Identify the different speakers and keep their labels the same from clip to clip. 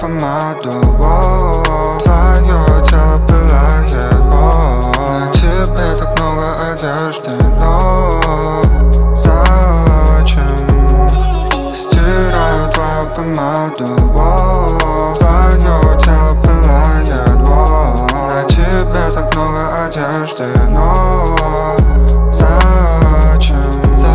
Speaker 1: помаду, твое тело пылает, на тебе так много одежды, но зачем? Стираю твою помаду, твое тело пылает, на тебе так много одежды, но зачем?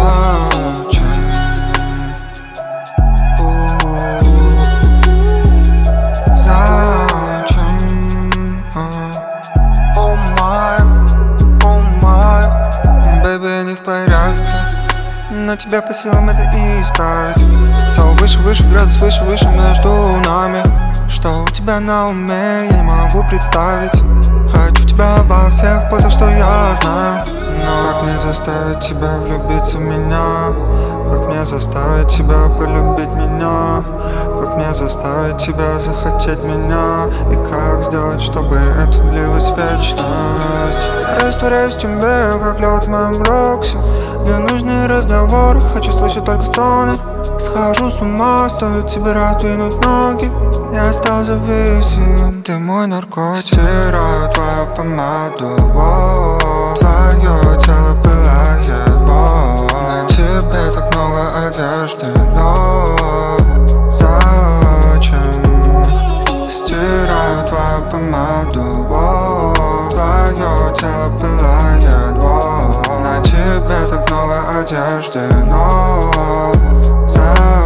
Speaker 1: Бэйби, не в порядке, но тебя по силам это и исправить. Все выше, выше, градус выше, выше между нами. Что у тебя на уме, я не могу представить. Хочу тебя во всех позах, что я знаю. Но как мне заставить тебя влюбиться в меня? Как мне заставить тебя полюбить меня? Как мне заставить тебя захотеть меня? И как сделать, чтобы это длилось вечность? Растворяюсь в тебе, как лед в моем роксе. Мне нужны разговоры, хочу слышать только стоны. Схожу с ума, стоит тебе раздвинуть ноги. Я стал зависим, ты мой наркотик. Стираю твою помаду, твое тело пылает, на тебе так много одежды, но зачем? Стираю твою помаду, твое тело пылает, на тебе так много одежды, но зачем?